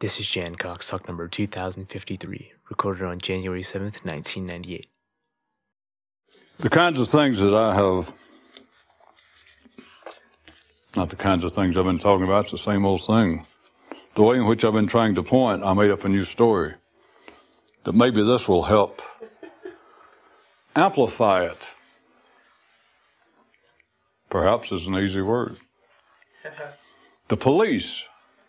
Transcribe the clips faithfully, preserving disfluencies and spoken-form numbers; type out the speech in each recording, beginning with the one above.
This is Jan Cox, talk number two thousand fifty-three, recorded on January seventh, nineteen ninety-eight. The kinds of things that I have, not the kinds of things I've been talking about, it's the same old thing. The way in which I've been trying to point, I made up a new story. That maybe this will help amplify it. Perhaps is an easy word. The police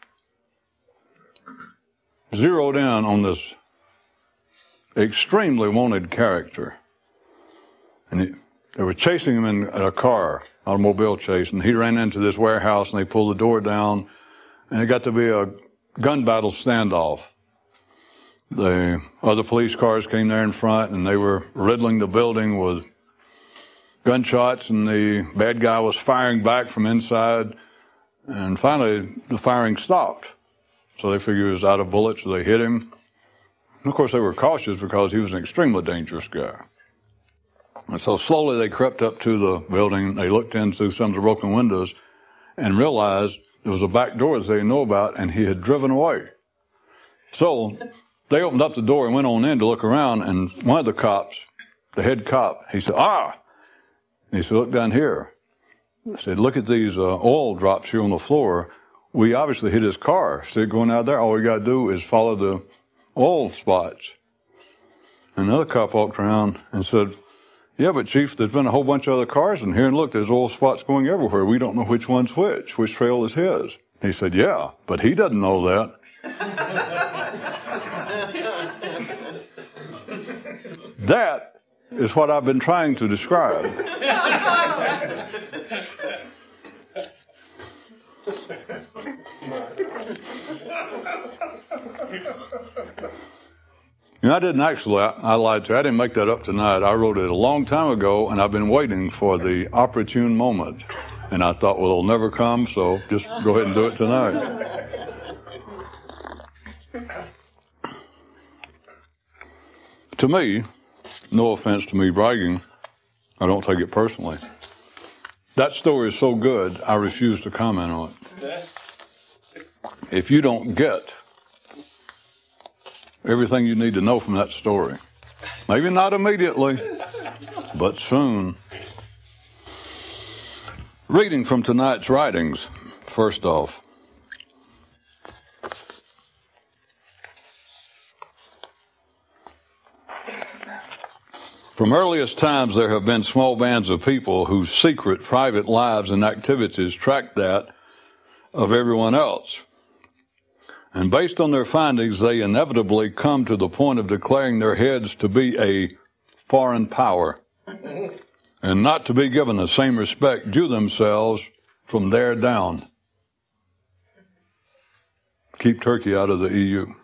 zeroed in on this extremely wanted character. And he, they were chasing him in a car, automobile chase, and he ran into this warehouse and they pulled the door down and it got to be a gun battle standoff. The other police cars came there in front and they were riddling the building with gunshots, and the bad guy was firing back from inside, and finally the firing stopped. So they figured he was out of bullets, so they hit him. And of course they were cautious because he was an extremely dangerous guy. And so slowly they crept up to the building, they looked in through some of the broken windows and realized there was a back door that they didn't know about, and he had driven away. So they opened up the door and went on in to look around, and one of the cops, the head cop, he said, ah! And he said, look down here. He said, look at these uh, oil drops here on the floor. We obviously hit his car. So going out there, all we got to do is follow the oil spots. Another cop walked around and said, yeah, but Chief, there's been a whole bunch of other cars in here, and look, there's oil spots going everywhere. We don't know which one's which. Which trail is his? He said, yeah, but he doesn't know that. That is what I've been trying to describe. You know, I didn't actually, I, I lied to you. I didn't make that up tonight. I wrote it a long time ago, and I've been waiting for the opportune moment. And I thought, well, it'll never come, so just go ahead and do it tonight. To me, no offense to me bragging, I don't take it personally. That story is so good, I refuse to comment on it. If you don't get everything you need to know from that story, maybe not immediately, but soon. Reading from tonight's writings, first off. From earliest times, there have been small bands of people whose secret, private lives and activities track that of everyone else. And based on their findings, they inevitably come to the point of declaring their heads to be a foreign power and not to be given the same respect due themselves from there down. Keep Turkey out of the E U.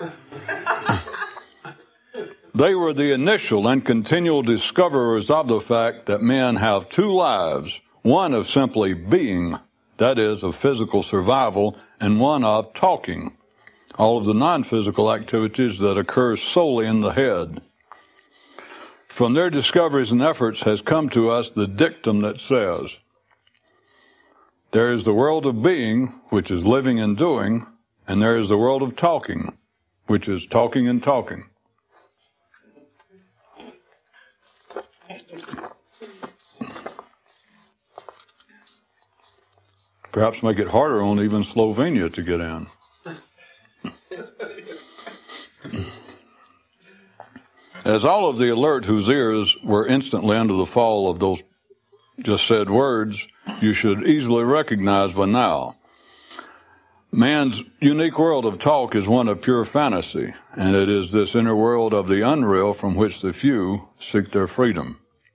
They were the initial and continual discoverers of the fact that men have two lives, one of simply being, that is, of physical survival, and one of talking, all of the non-physical activities that occur solely in the head. From their discoveries and efforts has come to us the dictum that says, there is the world of being, which is living and doing, and there is the world of talking, which is talking and talking. Perhaps make it harder on even Slovenia to get in. As all of the alert whose ears were instantly under the fall of those just said words, you should easily recognize by now. Man's unique world of talk is one of pure fantasy, and it is this inner world of the unreal from which the few seek their freedom.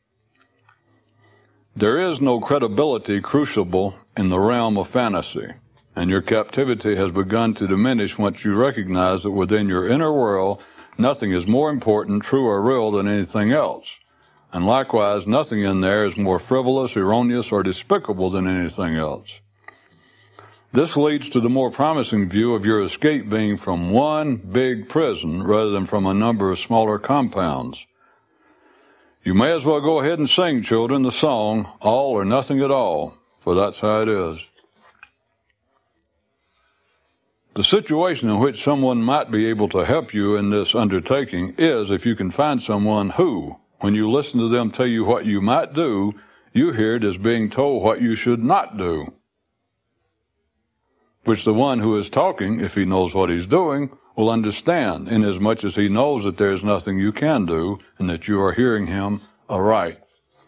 There is no credibility crucible in the realm of fantasy, and your captivity has begun to diminish once you recognize that within your inner world, nothing is more important, true, or real than anything else. And likewise, nothing in there is more frivolous, erroneous, or despicable than anything else. This leads to the more promising view of your escape being from one big prison rather than from a number of smaller compounds. You may as well go ahead and sing, children, the song, All or Nothing at All, for that's how it is. The situation in which someone might be able to help you in this undertaking is if you can find someone who, when you listen to them tell you what you might do, you hear it as being told what you should not do, which the one who is talking, if he knows what he's doing, will understand, inasmuch as he knows that there is nothing you can do and that you are hearing him aright.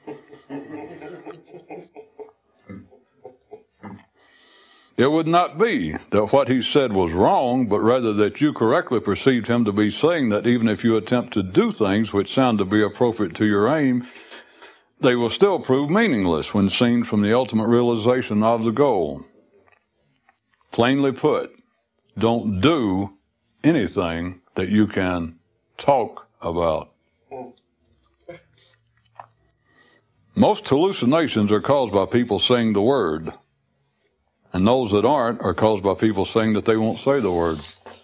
It would not be that what he said was wrong, but rather that you correctly perceived him to be saying that even if you attempt to do things which sound to be appropriate to your aim, they will still prove meaningless when seen from the ultimate realization of the goal. Plainly put, don't do anything that you can talk about. Most hallucinations are caused by people saying the word. And those that aren't are caused by people saying that they won't say the word.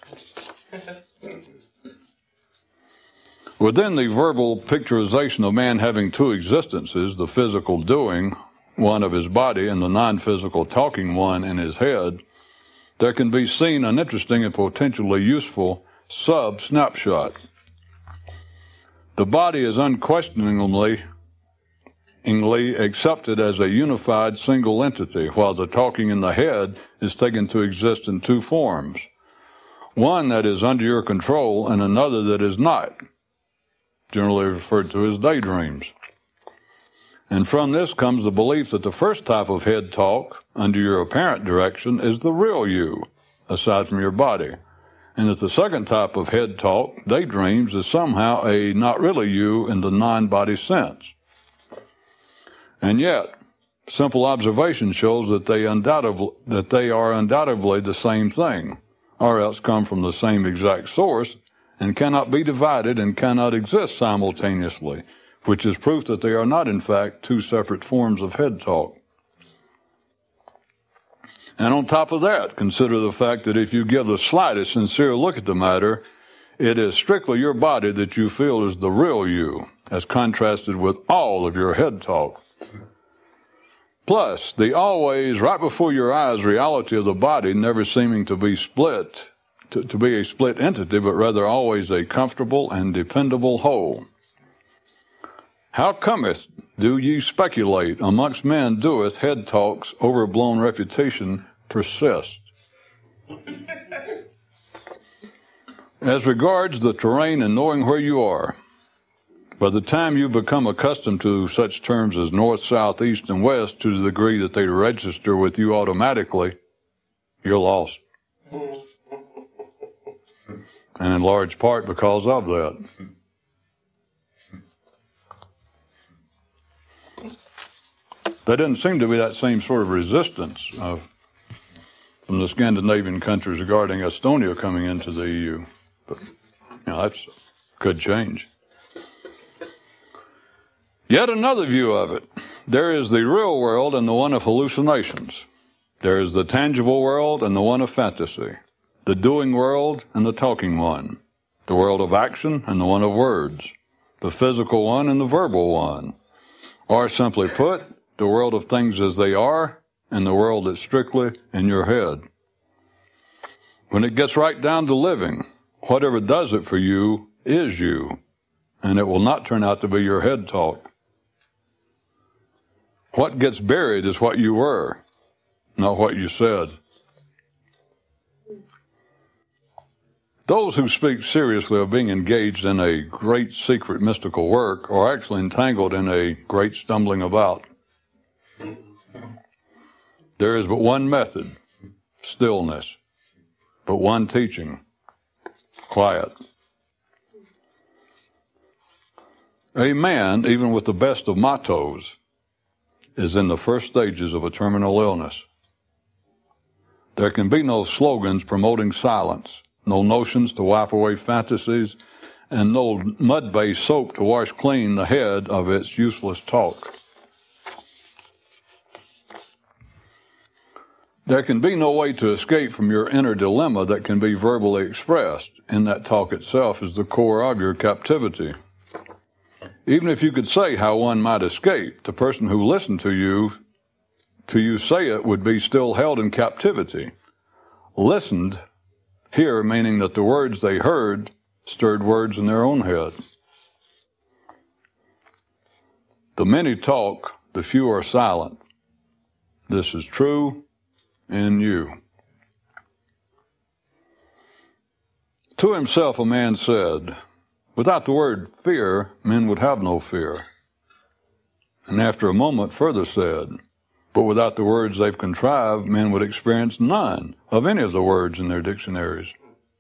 Within the verbal picturization of man having two existences, the physical doing, one of his body, and the non-physical talking one in his head, there can be seen an interesting and potentially useful sub-snapshot. The body is unquestioningly accepted as a unified single entity, while the talking in the head is taken to exist in two forms, one that is under your control and another that is not, generally referred to as daydreams. And from this comes the belief that the first type of head talk, under your apparent direction, is the real you, aside from your body, and that the second type of head talk, daydreams, is somehow a not really you in the non-body sense. And yet, simple observation shows that they undoubtedly that they are undoubtedly the same thing, or else come from the same exact source, and cannot be divided and cannot exist simultaneously, which is proof that they are not, in fact, two separate forms of head talk. And on top of that, consider the fact that if you give the slightest sincere look at the matter, it is strictly your body that you feel is the real you, as contrasted with all of your head talk. Plus, the always, right before your eyes, reality of the body never seeming to be split, to, to be a split entity, but rather always a comfortable and dependable whole. How cometh, do ye speculate, amongst men doeth head talk's overblown reputation persist? As regards the terrain and knowing where you are, by the time you become accustomed to such terms as north, south, east, and west to the degree that they register with you automatically, you're lost. And in large part because of that. There didn't seem to be that same sort of resistance uh, from the Scandinavian countries regarding Estonia coming into the E U. But, you know, that's could change. Yet another view of it. There is the real world and the one of hallucinations. There is the tangible world and the one of fantasy. The doing world and the talking one. The world of action and the one of words. The physical one and the verbal one. Or simply put, the world of things as they are and the world that's strictly in your head. When it gets right down to living, whatever does it for you is you, and it will not turn out to be your head talk. What gets buried is what you were, not what you said. Those who speak seriously of being engaged in a great secret mystical work are actually entangled in a great stumbling about. There is but one method, stillness, but one teaching, quiet. A man, even with the best of mottos, is in the first stages of a terminal illness. There can be no slogans promoting silence, no notions to wipe away fantasies, and no mud-based soap to wash clean the head of its useless talk. There can be no way to escape from your inner dilemma that can be verbally expressed, and that talk itself is the core of your captivity. Even if you could say how one might escape, the person who listened to you, to you say it would be still held in captivity, listened Here, meaning that the words they heard stirred words in their own head. The many talk, the few are silent. This is true in you. To himself a man said, without the word fear, men would have no fear. And after a moment further said, but without the words they've contrived, men would experience none of any of the words in their dictionaries.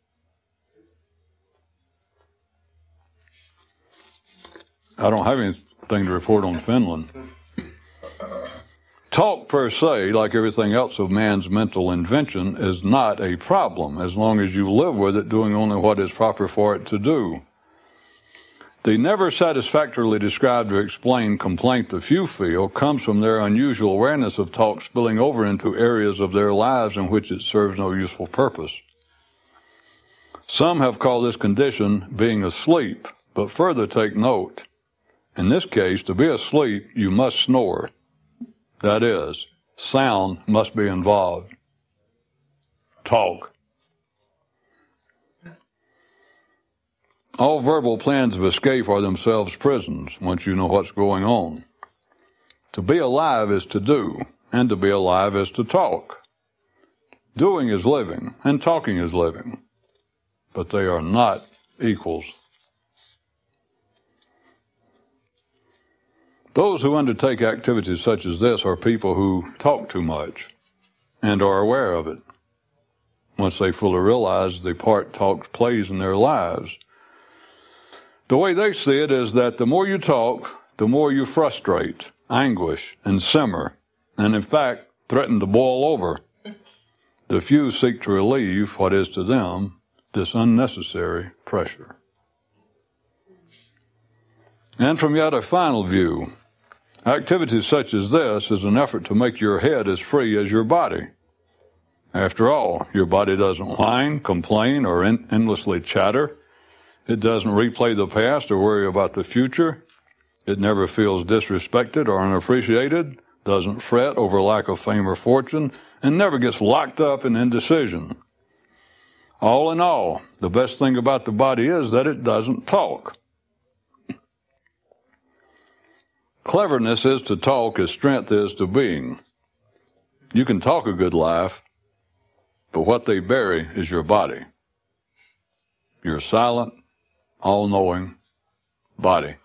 I don't have anything to report on Finland. Talk per se, like everything else of man's mental invention, is not a problem as long as you live with it doing only what is proper for it to do. The never satisfactorily described or explained complaint the few feel comes from their unusual awareness of talk spilling over into areas of their lives in which it serves no useful purpose. Some have called this condition being asleep, but further take note. In this case, to be asleep, you must snore. That is, sound must be involved. Talk. All verbal plans of escape are themselves prisons once you know what's going on. To be alive is to do, and to be alive is to talk. Doing is living, and talking is living, but they are not equals. Those who undertake activities such as this are people who talk too much and are aware of it once they fully realize the part talk plays in their lives. The way they see it is that the more you talk, the more you frustrate, anguish, and simmer, and in fact threaten to boil over. The few seek to relieve what is to them this unnecessary pressure. And from yet a final view, activities such as this is an effort to make your head as free as your body. After all, your body doesn't whine, complain, or en- endlessly chatter. It doesn't replay the past or worry about the future. It never feels disrespected or unappreciated, doesn't fret over lack of fame or fortune, and never gets locked up in indecision. All in all, the best thing about the body is that it doesn't talk. Cleverness is to talk as strength is to being. You can talk a good laugh, but what they bury is your body. Your silent, all-knowing body.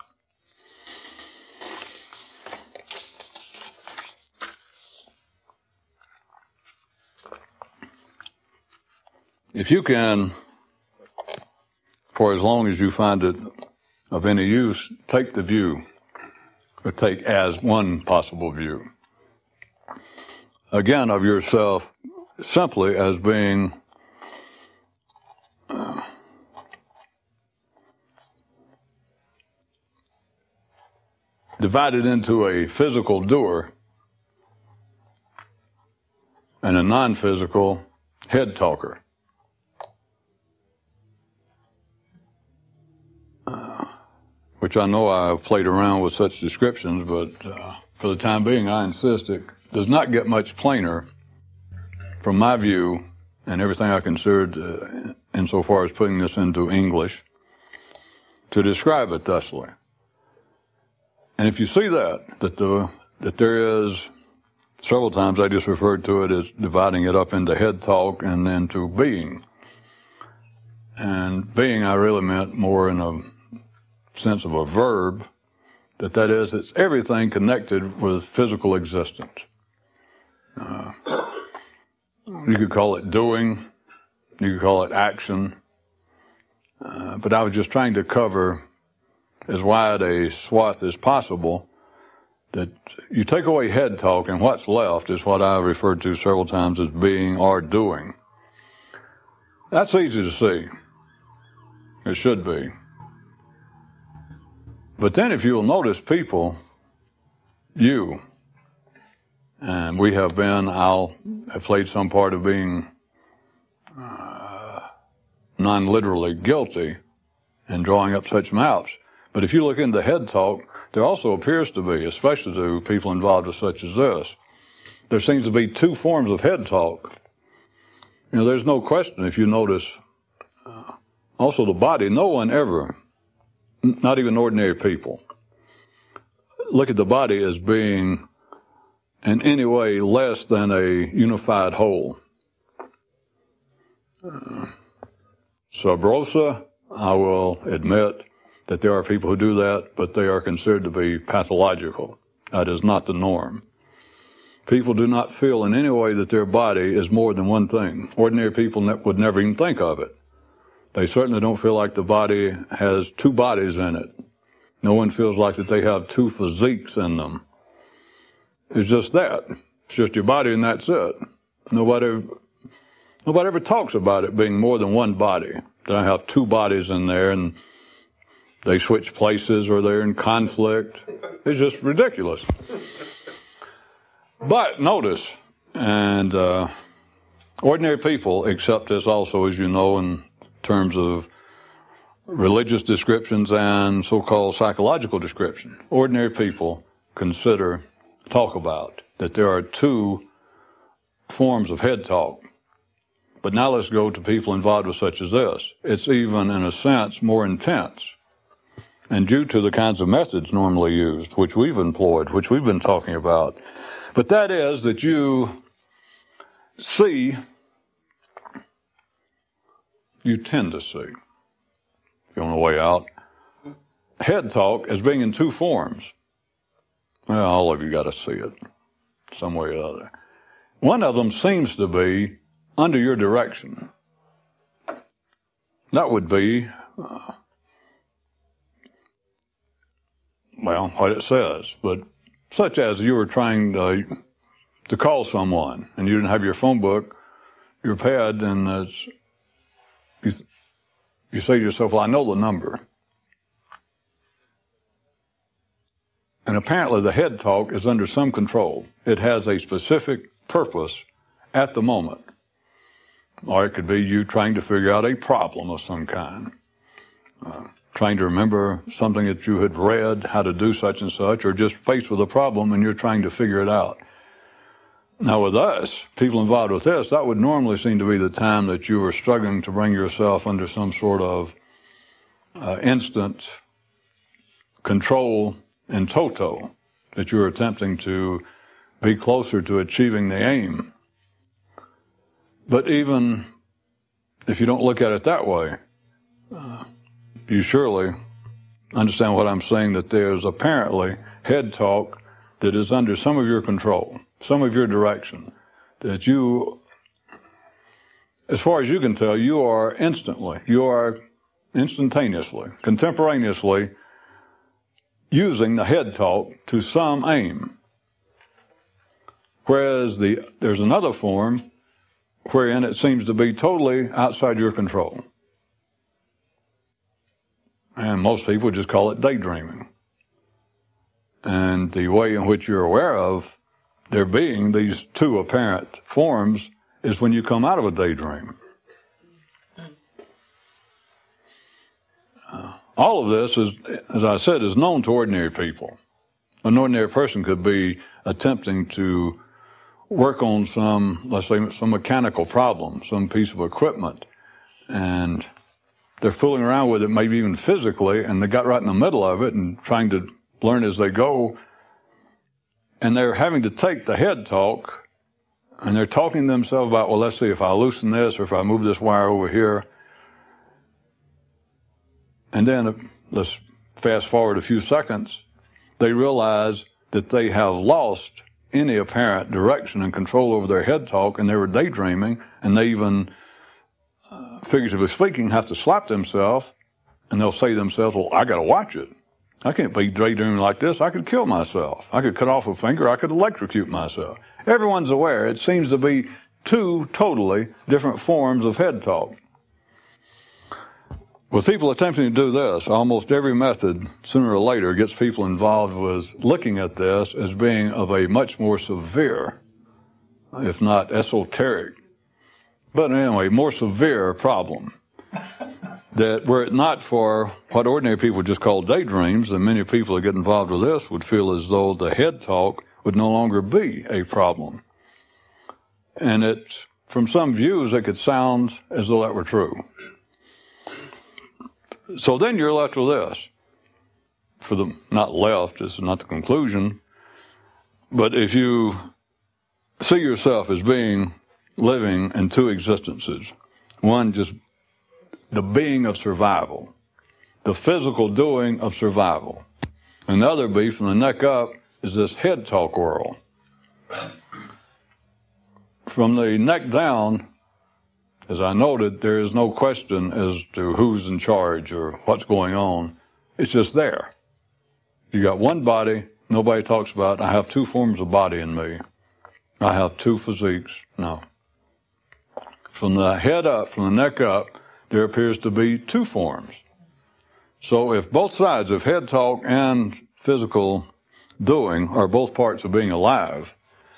If you can, for as long as you find it of any use, take the view, or take as one possible view, again, of yourself simply as being uh, divided into a physical doer and a non-physical head talker. Uh, which I know I've played around with such descriptions, but uh, for the time being, I insist it does not get much plainer from my view and everything I considered uh, insofar as putting this into English to describe it thusly. And if you see that, that the that there is, several times I just referred to it as dividing it up into head talk and then to being. And being I really meant more in a sense of a verb, that that is, it's everything connected with physical existence. Uh, you could call it doing, you could call it action, uh, but I was just trying to cover as wide a swath as possible, that you take away head talk and what's left is what I referred to several times as being or doing. That's easy to see. It should be. But then if you'll notice people, you, and we have been, I'll have played some part of being uh, non-literally guilty in drawing up such maps. But if you look into head talk, there also appears to be, especially to people involved with such as this, there seems to be two forms of head talk. You know, there's no question, if you notice, uh, also the body, no one ever, n- not even ordinary people, look at the body as being in any way less than a unified whole. Uh, sub rosa, I will admit that there are people who do that, but they are considered to be pathological. That is not the norm. People do not feel in any way that their body is more than one thing. Ordinary people ne- would never even think of it. They certainly don't feel like the body has two bodies in it. No one feels like that they have two physiques in them. It's just that. It's just your body and that's it. Nobody, nobody ever talks about it being more than one body. That I have two bodies in there and they switch places or they're in conflict. It's just ridiculous. But notice, and uh, ordinary people accept this also, as you know, in terms of religious descriptions and so-called psychological description. Ordinary people consider, talk about, that there are two forms of head talk. But now let's go to people involved with such as this. It's even, in a sense, more intense. And due to the kinds of methods normally used, which we've employed, which we've been talking about. But that is that you see, you tend to see, if you're on the way out, head talk as being in two forms. Well, all of you got to see it some way or other. One of them seems to be under your direction. That would be, uh, well, what it says, but such as you were trying to, to call someone and you didn't have your phone book, your pad, and it's, you, you say to yourself, well, I know the number. And apparently the head talk is under some control. It has a specific purpose at the moment. Or it could be you trying to figure out a problem of some kind. Uh, trying to remember something that you had read, how to do such and such, or just faced with a problem and you're trying to figure it out. Now with us, people involved with this, that would normally seem to be the time that you were struggling to bring yourself under some sort of uh, instant control in toto, that you were attempting to be closer to achieving the aim. But even if you don't look at it that way, uh, you surely understand what I'm saying, that there's apparently head talk that is under some of your control, some of your direction, that you, as far as you can tell, you are instantly, you are instantaneously, contemporaneously using the head talk to some aim. Whereas the there's another form wherein it seems to be totally outside your control. And most people just call it daydreaming. And the way in which you're aware of there being these two apparent forms is when you come out of a daydream. Uh, all of this is, as I said, is known to ordinary people. An ordinary person could be attempting to work on some, let's say, some mechanical problem, some piece of equipment, and they're fooling around with it, maybe even physically, and they got right in the middle of it and trying to learn as they go, and they're having to take the head talk, and they're talking to themselves about, well, let's see, if I loosen this, or if I move this wire over here, and then let's fast forward a few seconds, they realize that they have lost any apparent direction and control over their head talk, and they were daydreaming, and they even, uh, figuratively speaking, have to slap themselves, and they'll say to themselves, well, I got to watch it. I can't be daydreaming like this. I could kill myself. I could cut off a finger. I could electrocute myself. Everyone's aware. It seems to be two totally different forms of head talk. With people attempting to do this, almost every method, sooner or later, gets people involved with looking at this as being of a much more severe, if not esoteric, but anyway, more severe problem. That were it not for what ordinary people just call daydreams, then many people that get involved with this would feel as though the head talk would no longer be a problem. And it from some views, it could sound as though that were true. So then you're left with this. For the, not left, this is not the conclusion, but if you see yourself as being, living in two existences, one just the being of survival, the physical doing of survival. Another be from the neck up is this head talk world. From the neck down, as I noted, there is no question as to who's in charge or what's going on. It's just there. You got one body, nobody talks about, I have two forms of body in me. I have two physiques. No. From the head up, from the neck up, there appears to be two forms. So if both sides of head talk and physical doing are both parts of being alive,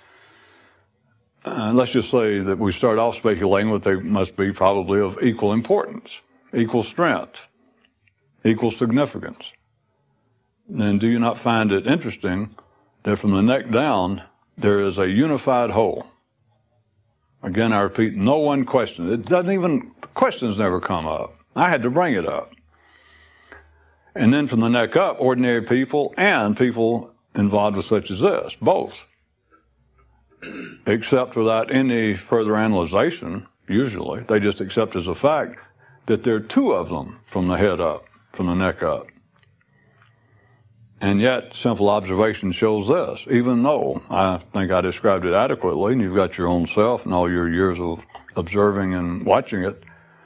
uh, let's just say that we start off speculating that they must be probably of equal importance, equal strength, equal significance. Then do you not find it interesting that from the neck down, there is a unified whole? Again, I repeat, no one questions. It doesn't even, questions never come up. I had to bring it up. And then from the neck up, ordinary people and people involved with such as this, both. Except without any further analyzation, usually. They just accept as a fact that there are two of them from the head up, from the neck up. And yet, simple observation shows this, even though I think I described it adequately, and you've got your own self and all your years of observing and watching it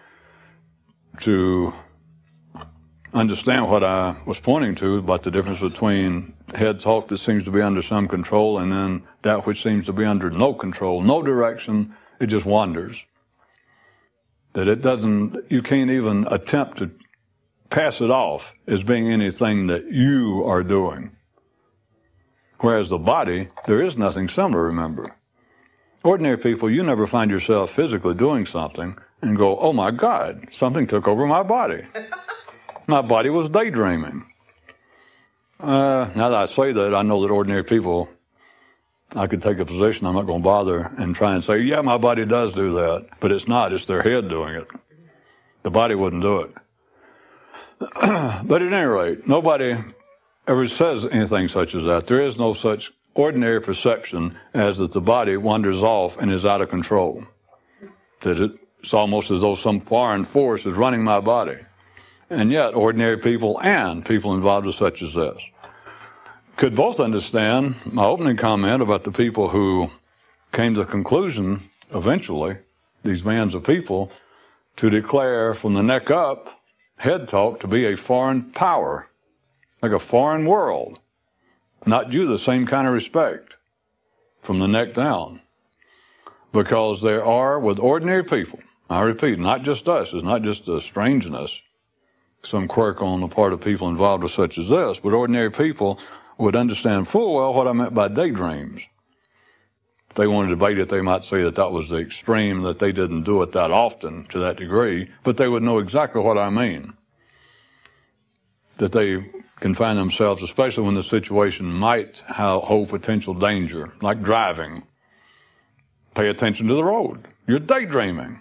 to understand what I was pointing to about the difference between head talk that seems to be under some control and then that which seems to be under no control, no direction, it just wanders. That it doesn't, you can't even attempt to pass it off as being anything that you are doing. Whereas the body, there is nothing similar, remember. Ordinary people, you never find yourself physically doing something and go, oh my God, something took over my body. My body was daydreaming. Uh, now that I say that, I know that ordinary people, I could take a position, I'm not going to bother and try and say, yeah, my body does do that. But it's not, it's their head doing it. The body wouldn't do it. But at any rate, nobody ever says anything such as that. There is no such ordinary perception as that the body wanders off and is out of control. That it's almost as though some foreign force is running my body. And yet, ordinary people and people involved with such as this could both understand my opening comment about the people who came to the conclusion, eventually, these bands of people, to declare from the neck up, head talk to be a foreign power, like a foreign world, not due the same kind of respect from the neck down. Because there are, with ordinary people, I repeat, not just us, it's not just a strangeness, some quirk on the part of people involved with such as this, but ordinary people would understand full well what I meant by daydreams. If they wanted to debate it, they might say that that was the extreme, that they didn't do it that often to that degree, but they would know exactly what I mean. That they can find themselves, especially when the situation might have, hold potential danger, like driving. Pay attention to the road. You're daydreaming.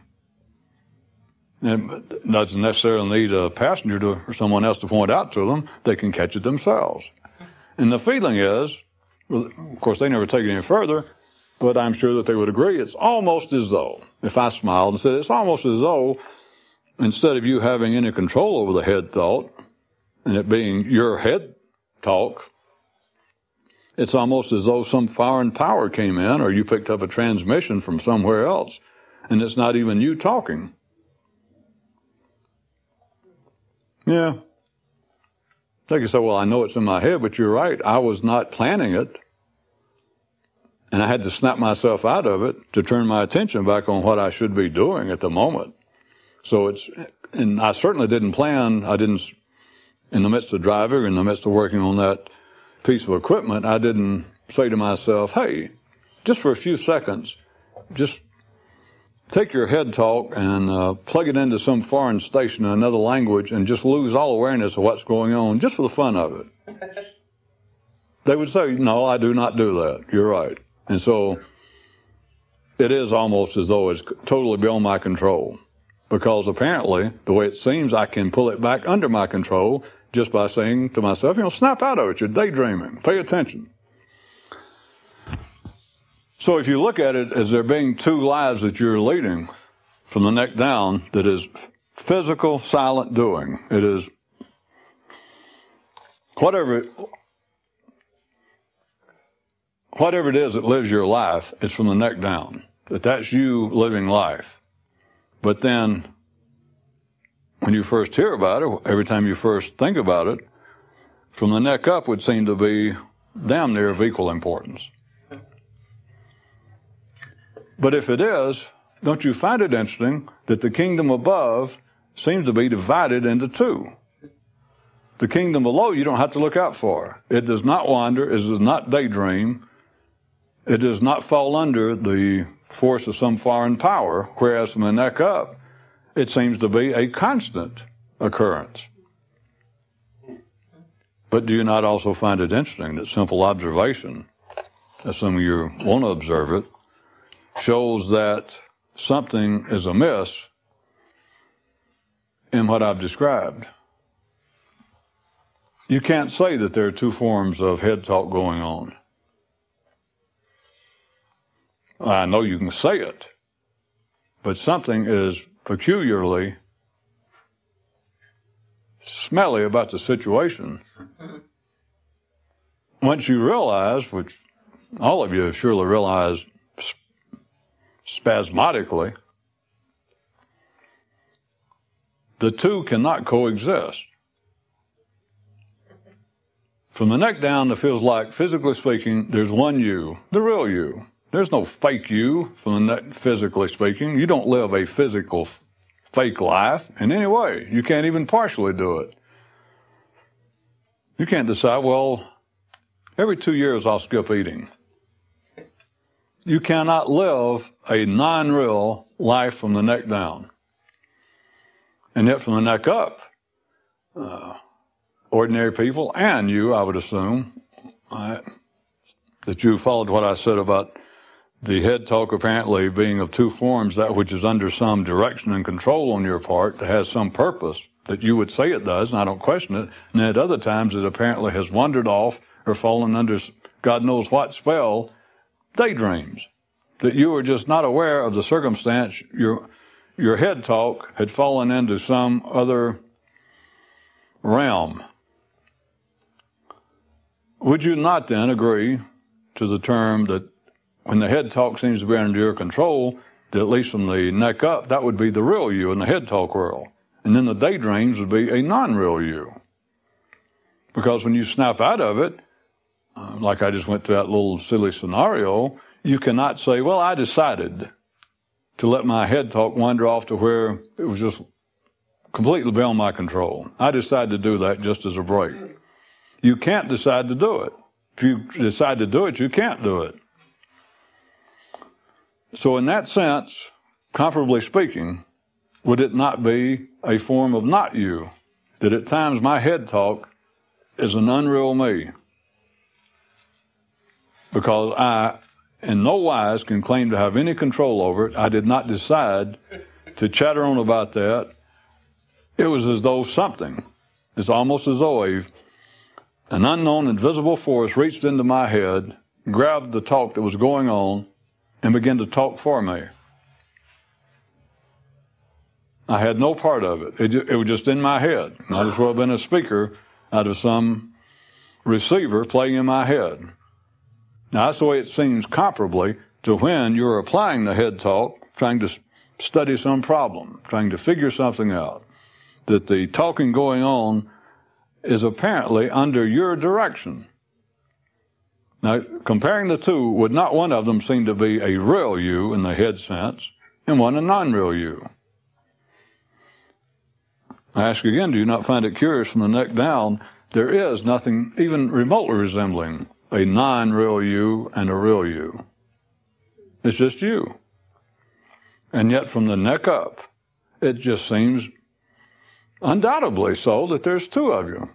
And it doesn't necessarily need a passenger to, or someone else to point out to them. They can catch it themselves. And the feeling is, well, of course, they never take it any further, but I'm sure that they would agree, it's almost as though, if I smiled and said, it's almost as though, instead of you having any control over the head thought, and it being your head talk, it's almost as though some foreign power came in, or you picked up a transmission from somewhere else, and it's not even you talking. Yeah. They can say, well, I know it's in my head, but you're right. I was not planning it. And I had to snap myself out of it to turn my attention back on what I should be doing at the moment. So it's, and I certainly didn't plan, I didn't, in the midst of driving, in the midst of working on that piece of equipment, I didn't say to myself, hey, just for a few seconds, just take your head talk and uh, plug it into some foreign station in another language and just lose all awareness of what's going on just for the fun of it. They would say, no, I do not do that. You're right. And so it is almost as though it's totally beyond my control. Because apparently, the way it seems, I can pull it back under my control just by saying to myself, you know, snap out of it. You're daydreaming. Pay attention. So if you look at it as there being two lives that you're leading from the neck down, that is physical, silent doing. It is whatever, whatever it is that lives your life, it's from the neck down. That that's you living life. But then, when you first hear about it, every time you first think about it, from the neck up would seem to be damn near of equal importance. But if it is, don't you find it interesting that the kingdom above seems to be divided into two? The kingdom below you don't have to look out for. It does not wander, it does not daydream, it does not fall under the force of some foreign power, whereas from the neck up, it seems to be a constant occurrence. But do you not also find it interesting that simple observation, assuming you want to observe it, shows that something is amiss in what I've described? You can't say that there are two forms of head talk going on. I know you can say it, but something is peculiarly smelly about the situation. Once you realize, which all of you have surely realized spasmodically, the two cannot coexist. From the neck down, it feels like, physically speaking, there's one you, the real you. There's no fake you, from the neck, physically speaking. You don't live a physical, fake life in any way. You can't even partially do it. You can't decide, well, every two years I'll skip eating. You cannot live a non-real life from the neck down. And yet from the neck up, uh, ordinary people, and you, I would assume, uh, that you followed what I said about the head talk apparently being of two forms, that which is under some direction and control on your part, that has some purpose, that you would say it does, and I don't question it, and at other times it apparently has wandered off or fallen under God knows what spell, daydreams, that you were just not aware of the circumstance. Your, your head talk had fallen into some other realm. Would you not then agree to the term that when the head talk seems to be under your control, that at least from the neck up, that would be the real you in the head talk world. And then the daydreams would be a non-real you. Because when you snap out of it, uh, like I just went through that little silly scenario, you cannot say, well, I decided to let my head talk wander off to where it was just completely beyond my control. I decided to do that just as a break. You can't decide to do it. If you decide to do it, you can't do it. So in that sense, comfortably speaking, would it not be a form of not you? That at times my head talk is an unreal me. Because I, in no wise, can claim to have any control over it. I did not decide to chatter on about that. It was as though something, it's almost as though a, an unknown invisible force reached into my head, grabbed the talk that was going on, and began to talk for me. I had no part of it. It, it was just in my head. Might as well have been a speaker out of some receiver playing in my head. Now, that's the way it seems comparably to when you're applying the head talk, trying to study some problem, trying to figure something out, that the talking going on is apparently under your direction. Now, comparing the two, would not one of them seem to be a real you in the head sense, and one a non-real you? I ask again, do you not find it curious from the neck down, there is nothing even remotely resembling a non-real you and a real you. It's just you. And yet from the neck up, it just seems undoubtedly so that there's two of you.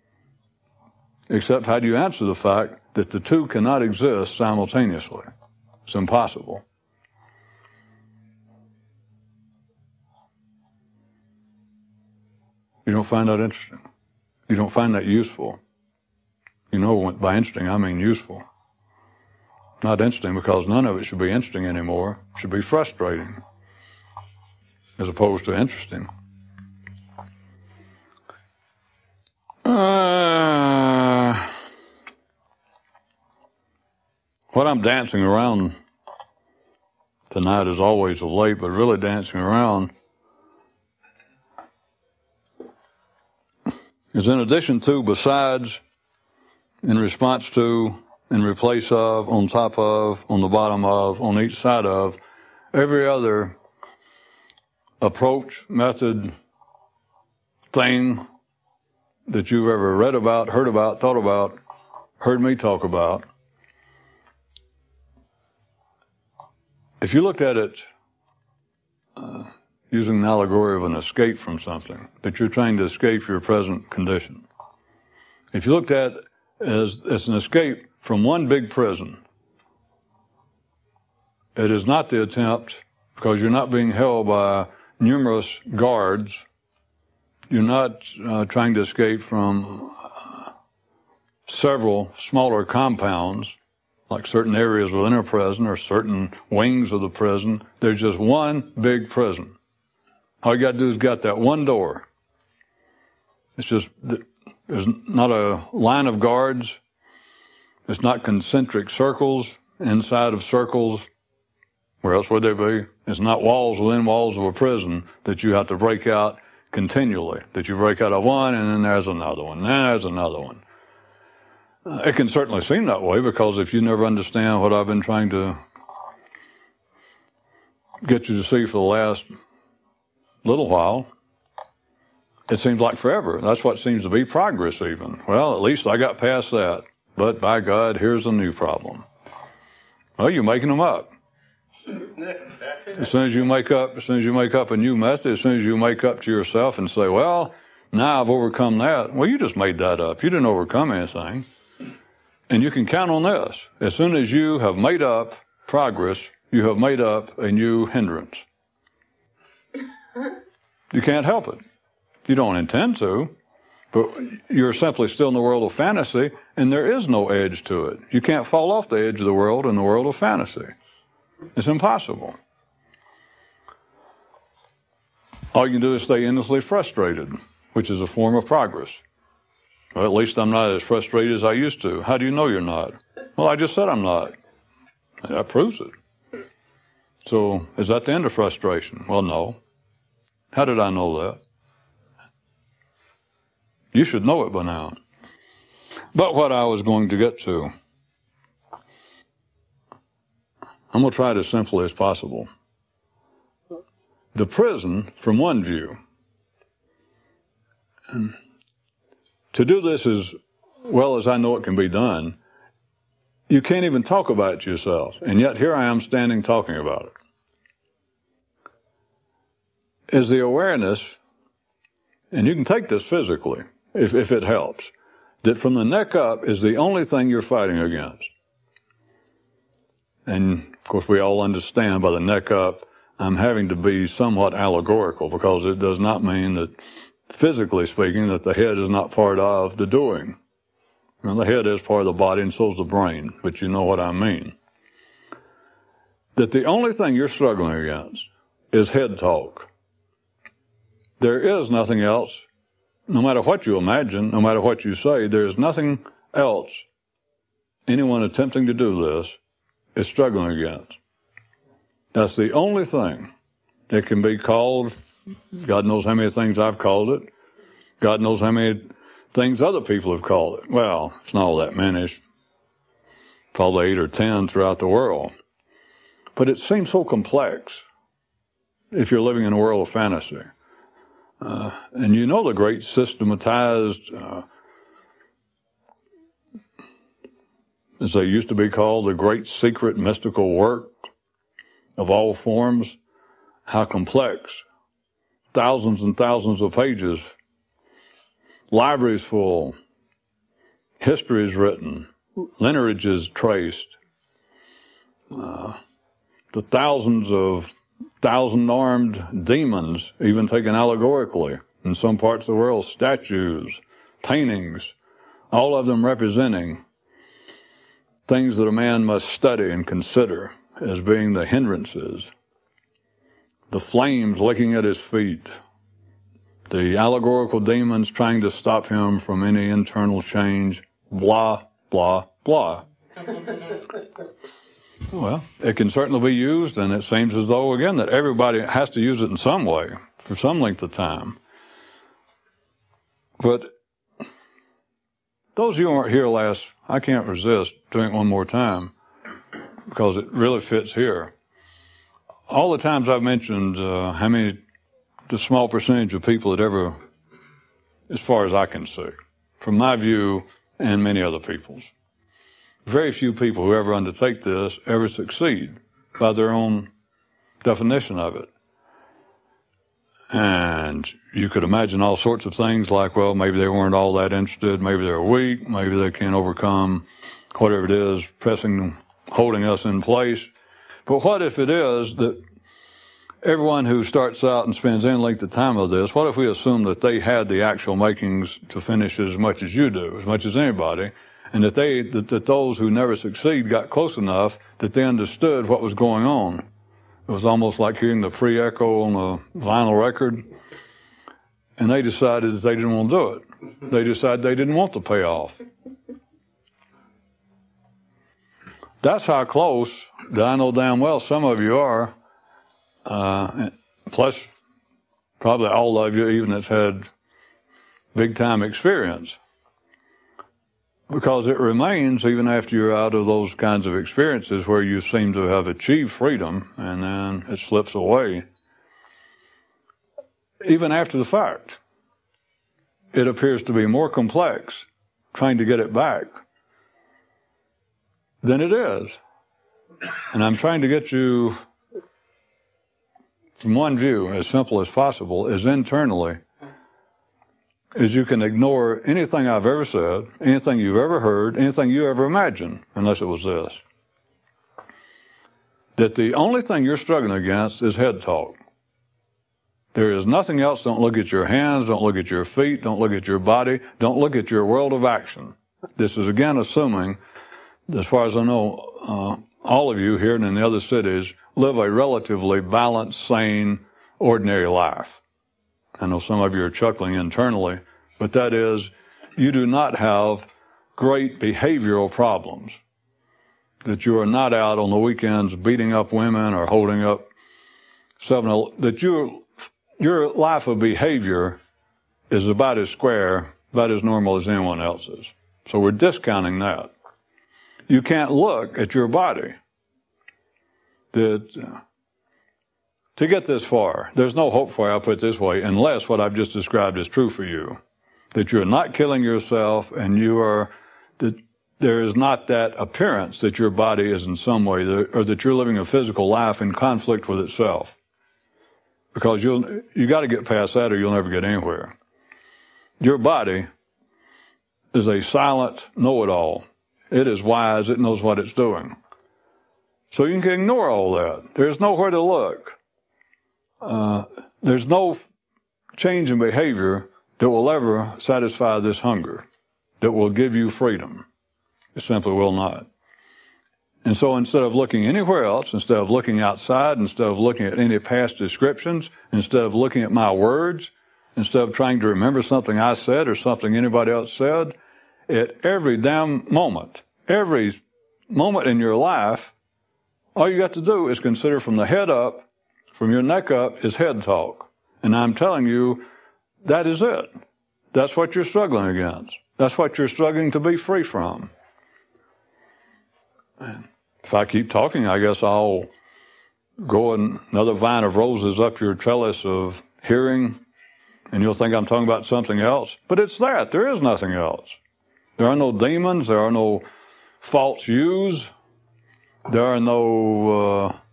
Except how do you answer the fact that the two cannot exist simultaneously? It's impossible. You don't find that interesting. You don't find that useful. You know, by interesting, I mean useful. Not interesting because none of it should be interesting anymore. It should be frustrating as opposed to interesting. Uh, what I'm dancing around tonight is always of late, but really dancing around is in addition to, besides, in response to, in replace of, on top of, on the bottom of, on each side of, every other approach, method, thing that you've ever read about, heard about, thought about, heard me talk about. If you looked at it uh, using an allegory of an escape from something, that you're trying to escape your present condition. If you looked at it as, as an escape from one big prison, it is not the attempt, because you're not being held by numerous guards. You're not uh, trying to escape from uh, several smaller compounds, like certain areas within a prison or certain wings of the prison. There's just one big prison. All you got to do is get that one door. It's just, there's not a line of guards. It's not concentric circles inside of circles. Where else would they be? It's not walls within walls of a prison that you have to break out continually, that you break out of one and then there's another one, and then there's another one. Uh, it can certainly seem that way, because if you never understand what I've been trying to get you to see for the last little while, it seems like forever. That's what seems to be progress even. Well, at least I got past that. But by God, here's a new problem. Well, you're making them up. As soon as you make up, as soon as you make up a new method, as soon as you make up to yourself and say, well, now I've overcome that. Well, you just made that up. You didn't overcome anything. And you can count on this. As soon as you have made up progress, you have made up a new hindrance. You can't help it. You don't intend to, but you're simply still in the world of fantasy, and there is no edge to it. You can't fall off the edge of the world in the world of fantasy. It's impossible. All you can do is stay endlessly frustrated, which is a form of progress. Well, at least I'm not as frustrated as I used to. How do you know you're not? Well, I just said I'm not. That proves it. So, is that the end of frustration? Well, no. How did I know that? You should know it by now. But what I was going to get to, I'm going to try it as simply as possible. The prison, from one view, and to do this as well as I know it can be done, you can't even talk about it yourself, and yet here I am standing talking about it. Is the awareness, and you can take this physically, if, if it helps, that from the neck up is the only thing you're fighting against. And, of course, we all understand by the neck up, I'm having to be somewhat allegorical, because it does not mean that, physically speaking, that the head is not part of the doing. Well, the head is part of the body, and so is the brain, but you know what I mean. That the only thing you're struggling against is head talk. There is nothing else. No matter what you imagine, no matter what you say, there is nothing else anyone attempting to do this is struggling against. That's the only thing that can be called, God knows how many things I've called it, God knows how many things other people have called it. Well, it's not all that many, it's probably eight or ten throughout the world. But it seems so complex if you're living in a world of fantasy. Uh, and you know the great systematized, uh, as they used to be called, the great secret mystical work of all forms, how complex. Thousands and thousands of pages, libraries full, histories written, lineages traced, uh, the thousands of thousand-armed demons, even taken allegorically, in some parts of the world, statues, paintings, all of them representing things that a man must study and consider as being the hindrances. The flames licking at his feet, the allegorical demons trying to stop him from any internal change, blah, blah, blah. Well, it can certainly be used, and it seems as though, again, that everybody has to use it in some way for some length of time. But those of you who weren't here last, I can't resist doing it one more time because it really fits here. All the times I've mentioned uh, how many, the small percentage of people that ever, as far as I can see, from my view and many other people's, very few people who ever undertake this ever succeed by their own definition of it. And you could imagine all sorts of things like, well, maybe they weren't all that interested, maybe they're weak, maybe they can't overcome whatever it is pressing, holding us in place. But what if it is that everyone who starts out and spends any length of time of this, what if we assume that they had the actual makings to finish as much as you do, as much as anybody, and that they, that, that those who never succeed got close enough that they understood what was going on? It was almost like hearing the pre-echo on a vinyl record, and they decided that they didn't want to do it. They decided they didn't want the payoff. That's how close that I know damn well some of you are, uh, plus probably all of you, even that's had big-time experience. Because it remains, even after you're out of those kinds of experiences where you seem to have achieved freedom and then it slips away, even after the fact, it appears to be more complex trying to get it back than it is. And I'm trying to get you from one view, as simple as possible, is internally, is you can ignore anything I've ever said, anything you've ever heard, anything you ever imagined, unless it was this. That the only thing you're struggling against is head talk. There is nothing else. Don't look at your hands, don't look at your feet, don't look at your body, don't look at your world of action. This is again assuming, as far as I know, uh, all of you here and in the other cities live a relatively balanced, sane, ordinary life. I know some of you are chuckling internally, but that is, you do not have great behavioral problems. That you are not out on the weekends beating up women or holding up seven, that you, your life of behavior is about as square, about as normal as anyone else's. So we're discounting that. You can't look at your body. That... Uh, To get this far, there's no hope for you, I'll put it this way, unless what I've just described is true for you. That you're not killing yourself and you are, that there is not that appearance that your body is in some way, or that you're living a physical life in conflict with itself. Because you'll, you got to get past that or you'll never get anywhere. Your body is a silent know-it-all. It is wise, it knows what it's doing. So you can ignore all that. There's nowhere to look. Uh, there's no change in behavior that will ever satisfy this hunger, that will give you freedom. It simply will not. And so instead of looking anywhere else, instead of looking outside, instead of looking at any past descriptions, instead of looking at my words, instead of trying to remember something I said or something anybody else said, at every damn moment, every moment in your life, all you got to do is consider from the head up, from your neck up, is head talk. And I'm telling you, that is it. That's what you're struggling against. That's what you're struggling to be free from. If I keep talking, I guess I'll go another vine of roses up your trellis of hearing, and you'll think I'm talking about something else. But it's that. There is nothing else. There are no demons. There are no false yous. There are no uh,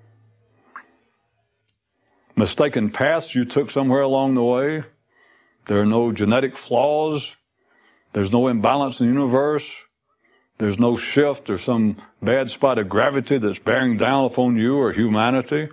mistaken paths you took somewhere along the way. There are no genetic flaws. There's no imbalance in the universe. There's no shift or some bad spot of gravity that's bearing down upon you or humanity.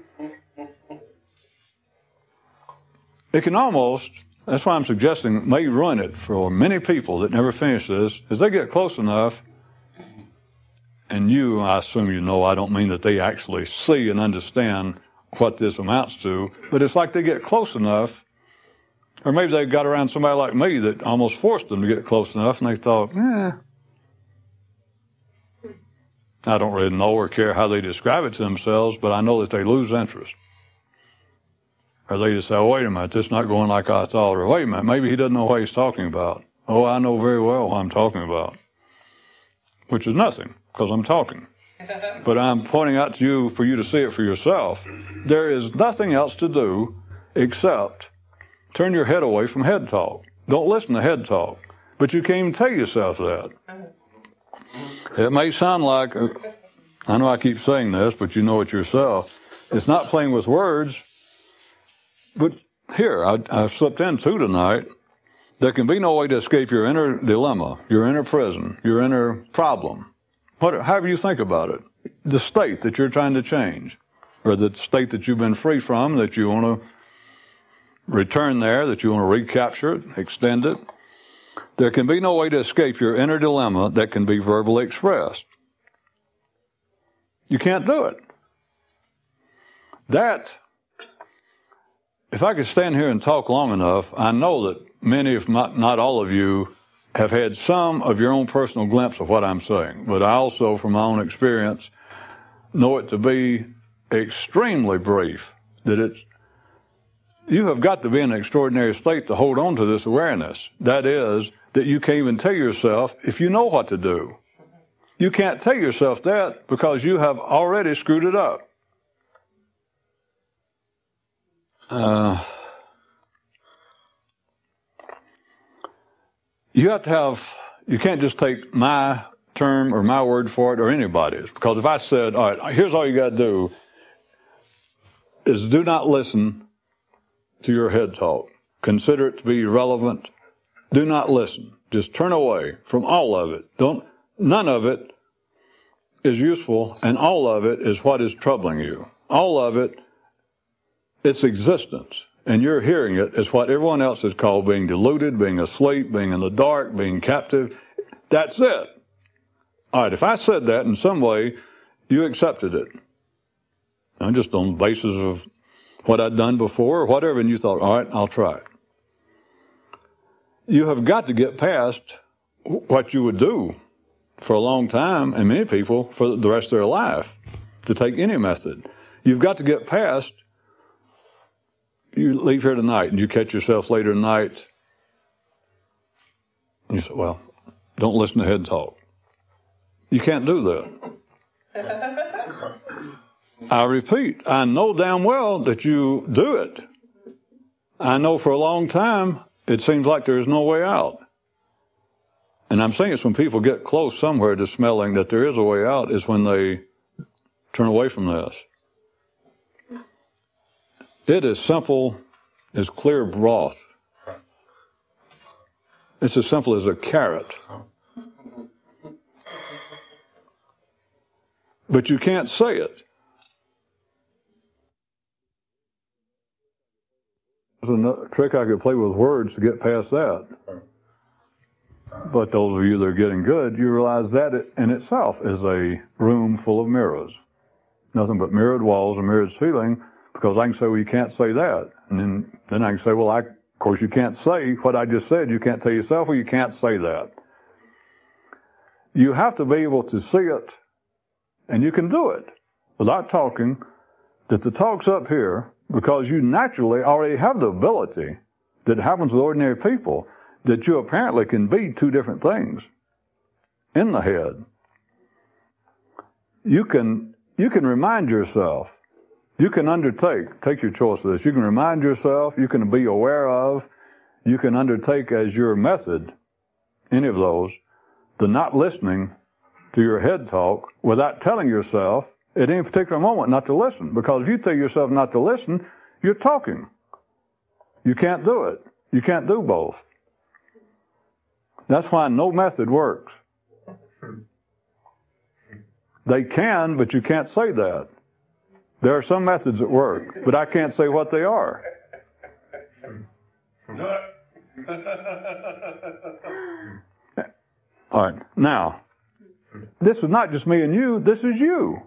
It can almost, that's why I'm suggesting, may ruin it for many people that never finish this, is they get close enough, and you, I assume you know, I don't mean that they actually see and understand what this amounts to, but it's like they get close enough, or maybe they got around somebody like me that almost forced them to get close enough, and they thought, eh, I don't really know or care how they describe it to themselves, but I know that they lose interest. Or they just say, oh, wait a minute, this is not going like I thought, or wait a minute, maybe he doesn't know what he's talking about. Oh, I know very well what I'm talking about, which is nothing, because I'm talking. But I'm pointing out to you for you to see it for yourself. There is nothing else to do except turn your head away from head talk. Don't listen to head talk. But you can't even tell yourself that. It may sound like, I know I keep saying this, but you know it yourself. It's not playing with words. But here, I, I slipped in two tonight. There can be no way to escape your inner dilemma, your inner prison, your inner problem. What, however you think about it, the state that you're trying to change, or the state that you've been free from, that you want to return there, that you want to recapture it, extend it. There can be no way to escape your inner dilemma that can be verbally expressed. You can't do it. That, if I could stand here and talk long enough, I know that many, if not, not all of you, have had some of your own personal glimpse of what I'm saying. But I also, from my own experience, know it to be extremely brief, that it's, you have got to be in an extraordinary state to hold on to this awareness. That is, that you can't even tell yourself if you know what to do. You can't tell yourself that because you have already screwed it up. Uh, you have to have, you can't just take my term or my word for it or anybody's. Because if I said, all right, here's all you got to do, is do not listen to your head talk. Consider it to be irrelevant. Do not listen. Just turn away from all of it. Don't, none of it is useful, and all of it is what is troubling you. All of it, its existence, and you're hearing it, is what everyone else is called being deluded, being asleep, being in the dark, being captive. That's it. All right, if I said that in some way, you accepted it. I'm just on the basis of what I'd done before or whatever, and you thought, all right, I'll try it. You have got to get past what you would do for a long time, and many people for the rest of their life, to take any method. You've got to get past, you leave here tonight and you catch yourself later tonight, and you say, well, don't listen to head talk. You can't do that. I repeat, I know damn well that you do it. I know for a long time it seems like there is no way out. And I'm saying it's when people get close somewhere to smelling that there is a way out is when they turn away from this. It is simple as clear broth. It's as simple as a carrot. But you can't say it. There's a trick I could play with words to get past that. But those of you that are getting good, you realize that it in itself is a room full of mirrors. Nothing but mirrored walls and mirrored ceiling, because I can say, well, you can't say that. And then, then I can say, well, I, of course, you can't say what I just said. You can't tell yourself, well, you can't say that. You have to be able to see it, and you can do it without talking, that the talk's up here, because you naturally already have the ability that happens with ordinary people, that you apparently can be two different things in the head. You can, you can remind yourself, you can undertake, take your choice of this, you can remind yourself, you can be aware of, you can undertake as your method, any of those, the not listening to your head talk without telling yourself at any particular moment not to listen. Because if you tell yourself not to listen, you're talking. You can't do it. You can't do both. That's why no method works. They can, but you can't say that. There are some methods that work, but I can't say what they are. All right, now, this is not just me and you, this is you.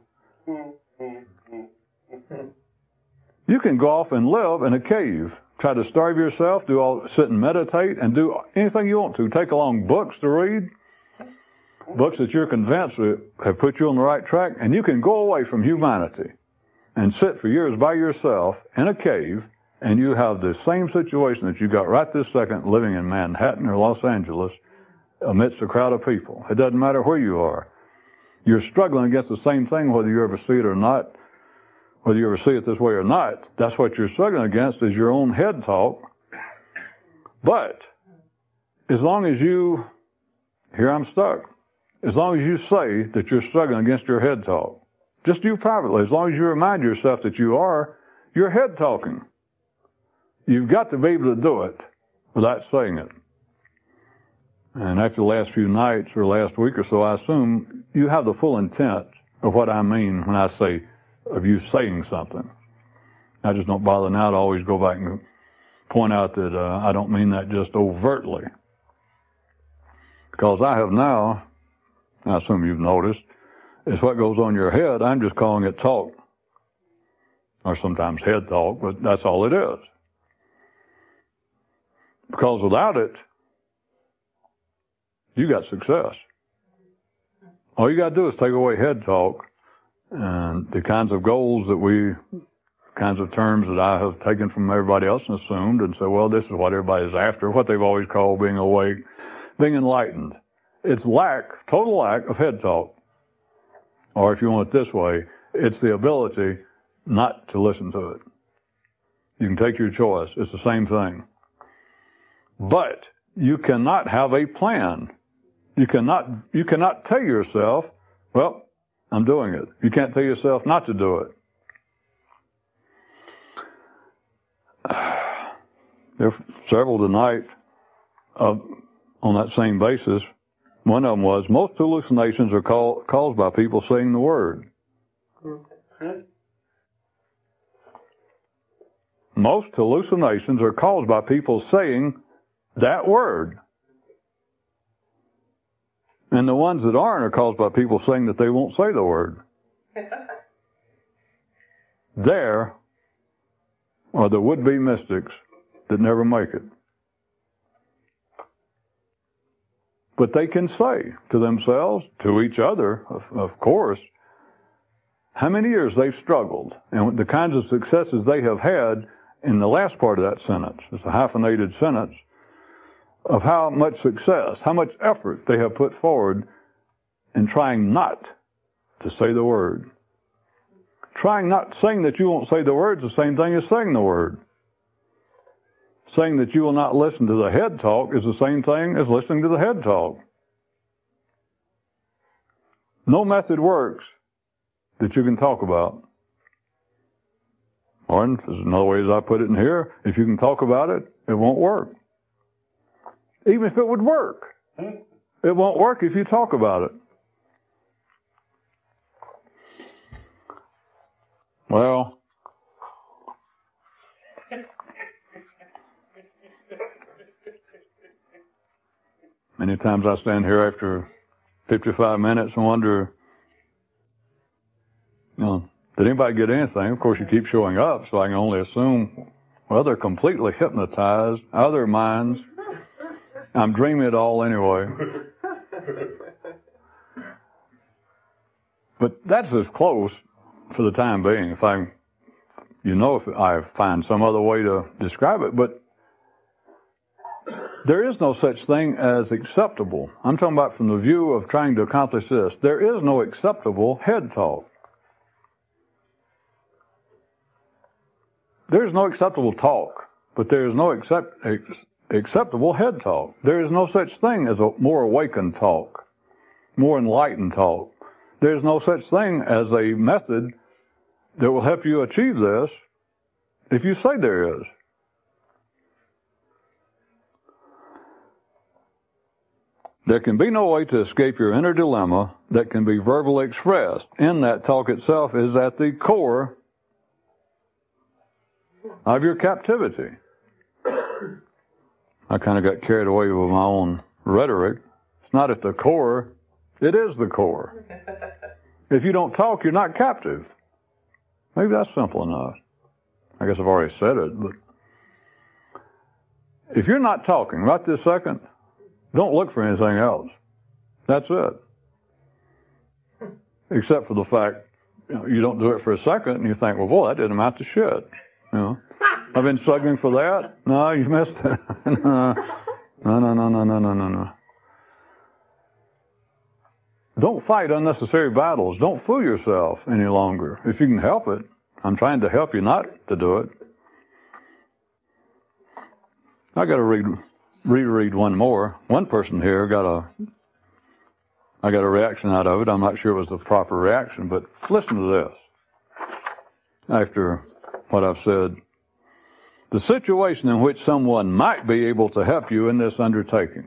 You can go off and live in a cave, try to starve yourself, do all, sit and meditate, and do anything you want to. Take along books to read, books that you're convinced have put you on the right track, and you can go away from humanity and sit for years by yourself in a cave, and you have the same situation that you got right this second living in Manhattan or Los Angeles amidst a crowd of people. It doesn't matter where you are. You're struggling against the same thing whether you ever see it or not. Whether you ever see it this way or not, that's what you're struggling against is your own head talk. But as long as you, here I'm stuck, as long as you say that you're struggling against your head talk, just you privately, as long as you remind yourself that you are, you're head talking. You've got to be able to do it without saying it. And after the last few nights or last week or so, I assume you have the full intent of what I mean when I say of you saying something. I just don't bother now to always go back and point out that uh, I don't mean that just overtly. Because I have now, I assume you've noticed, it's what goes on in your head. I'm just calling it talk. Or sometimes head talk, but that's all it is. Because without it, you got success. All you got to do is take away head talk, and the kinds of goals that we, kinds of terms that I have taken from everybody else and assumed and said, well, this is what everybody's after, what they've always called being awake, being enlightened. It's lack, total lack of head talk. Or if you want it this way, it's the ability not to listen to it. You can take your choice. It's the same thing. But you cannot have a plan. You cannot, you cannot tell yourself, well, I'm doing it. You can't tell yourself not to do it. There are several tonight uh, on that same basis. One of them was, most hallucinations are call, caused by people saying the word. Most hallucinations are caused by people saying that word. And the ones that aren't are caused by people saying that they won't say the word. There are the would-be mystics that never make it. But they can say to themselves, to each other, of, of course, how many years they've struggled and the kinds of successes they have had in the last part of that sentence. It's a hyphenated sentence of how much success, how much effort they have put forward in trying not to say the word. Trying not, saying that you won't say the word is the same thing as saying the word. Saying that you will not listen to the head talk is the same thing as listening to the head talk. No method works that you can talk about. Or, there's another way as I put it in here, if you can talk about it, it won't work. Even if it would work, it won't work if you talk about it. Well, many times I stand here after fifty-five minutes and wonder, you know, did anybody get anything? Of course, you keep showing up, so I can only assume, well, they're completely hypnotized out of their minds. I'm dreaming it all anyway. But that's as close for the time being. If I, you know, if I find some other way to describe it, but there is no such thing as acceptable. I'm talking about from the view of trying to accomplish this. There is no acceptable head talk. There's no acceptable talk, but there is no accept, ex, acceptable head talk. There is no such thing as a more awakened talk, more enlightened talk. There's no such thing as a method that will help you achieve this if you say there is. There can be no way to escape your inner dilemma that can be verbally expressed. In that talk itself is at the core of your captivity. I kind of got carried away with my own rhetoric. It's not at the core, it is the core. If you don't talk, you're not captive. Maybe that's simple enough. I guess I've already said it, but if you're not talking right this second, don't look for anything else. That's it. Except for the fact, you know, you don't do it for a second and you think, well, boy, that didn't amount to shit. You know, I've been struggling for that. No, you've missed it. no, no, no, no, no, no, no, no. Don't fight unnecessary battles. Don't fool yourself any longer. If you can help it, I'm trying to help you not to do it. I got to read, reread one more. One person here got a, I got a reaction out of it. I'm not sure it was the proper reaction, but listen to this. After what I've said, the situation in which someone might be able to help you in this undertaking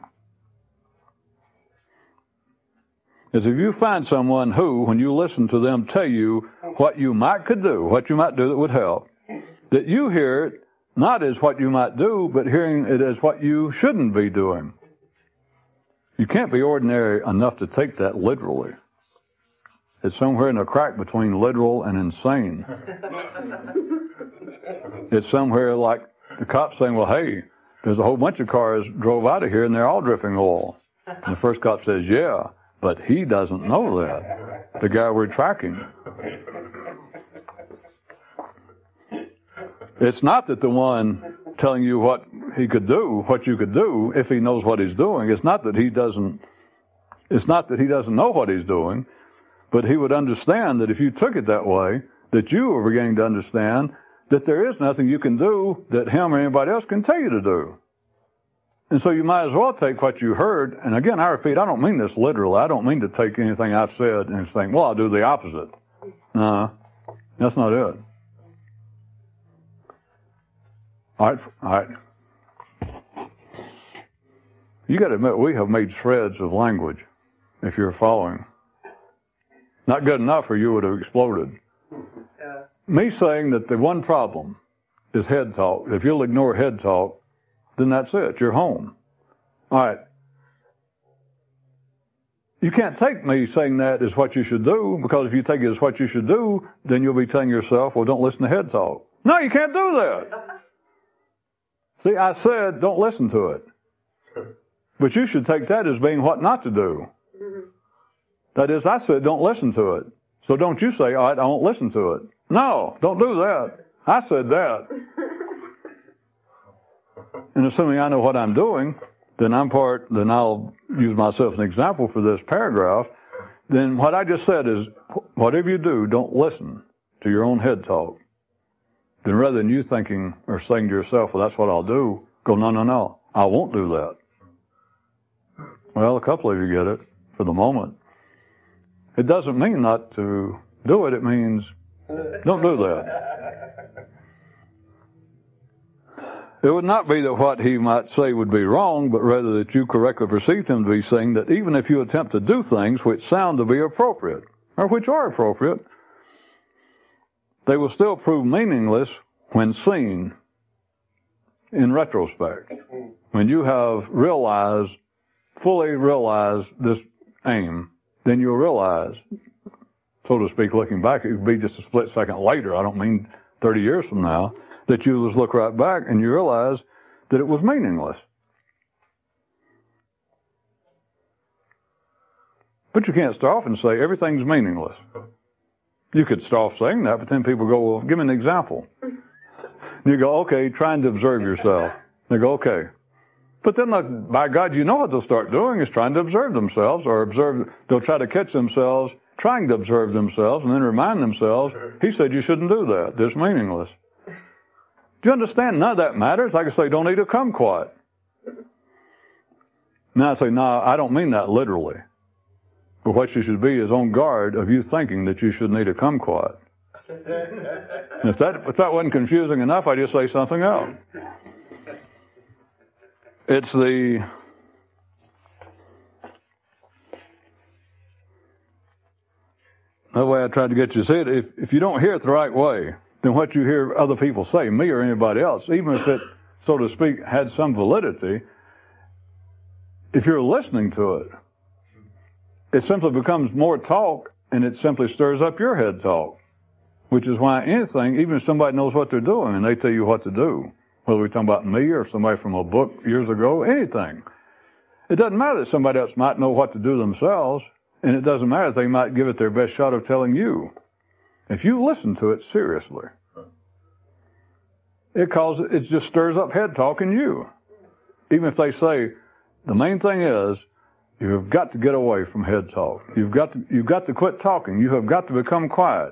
is if you find someone who, when you listen to them tell you what you might could do, what you might do that would help, that you hear it not as what you might do, but hearing it as what you shouldn't be doing. You can't be ordinary enough to take that literally. It's somewhere in a crack between literal and insane. It's somewhere like the cops saying, well, hey, there's a whole bunch of cars drove out of here and they're all dripping oil. And the first cop says, yeah, but he doesn't know that, the guy we're tracking. It's not that the one telling you what he could do, what you could do, if he knows what he's doing, it's not that he doesn't, it's not that he doesn't know what he's doing, but he would understand that if you took it that way, that you are beginning to understand that there is nothing you can do that him or anybody else can tell you to do. And so you might as well take what you heard, and again, I repeat, I don't mean this literally. I don't mean to take anything I've said and think, well, I'll do the opposite. No, that's not it. All right, all right. You got to admit, we have made shreds of language, if you're following. Not good enough or you would have exploded. Yeah. Me saying that the one problem is head talk. If you'll ignore head talk, then that's it. You're home. All right. You can't take me saying that as what you should do, because if you take it as what you should do, then you'll be telling yourself, well, don't listen to head talk. No, you can't do that. See, I said don't listen to it. But you should take that as being what not to do. That is, I said don't listen to it. So don't you say, all right, I won't listen to it. No, don't do that. I said that. And assuming I know what I'm doing, then I'm part, then I'll use myself as an example for this paragraph. Then what I just said is, whatever you do, don't listen to your own head talk. Then rather than you thinking or saying to yourself, well, that's what I'll do, go, no, no, no, I won't do that. Well, a couple of you get it for the moment. It doesn't mean not to do it. It means don't do that. It would not be that what he might say would be wrong, but rather that you correctly perceive him to be saying that even if you attempt to do things which sound to be appropriate, or which are appropriate, they will still prove meaningless when seen in retrospect. When you have realized, fully realized this aim, then you'll realize, so to speak, looking back, it would be just a split second later, I don't mean thirty years from now, that you just look right back and you realize that it was meaningless. But you can't start off and say everything's meaningless. You could start off saying that, but then people go, well, give me an example. And you go, okay, trying to observe yourself. They go, okay. But then, look, by God, you know what they'll start doing is trying to observe themselves, or observe, they'll try to catch themselves trying to observe themselves and then remind themselves, he said you shouldn't do that. That's meaningless. Do you understand? None of that matters. I can say, don't eat a kumquat. Now I say, no, I don't mean that literally. But what you should be is on guard of you thinking that you shouldn't eat a kumquat. And if that, if that wasn't confusing enough, I'd just say something else. It's the tried to get you to see it. If, if you don't hear it the right way, then what you hear other people say, me or anybody else, even if it, so to speak, had some validity, if you're listening to it, it simply becomes more talk, and it simply stirs up your head talk, which is why anything, even if somebody knows what they're doing and they tell you what to do, whether we're talking about me or somebody from a book years ago, anything, it doesn't matter that somebody else might know what to do themselves, and it doesn't matter if they might give it their best shot of telling you. If you listen to it seriously, it causes, it just stirs up head talk in you. Even if they say, the main thing is, you have got to get away from head talk. You've got to, you've got to quit talking. You have got to become quiet.